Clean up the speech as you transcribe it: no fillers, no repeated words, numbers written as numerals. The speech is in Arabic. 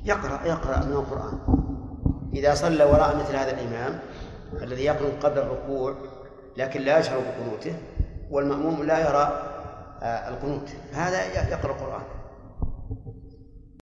يقرأ من القرآن. إذا صلى وراء مثل هذا الإمام الذي يقنط قبل الركوع لكن لا يشعر بقنوته والمأموم لا يرى القنوت، هذا يقرأ القرآن.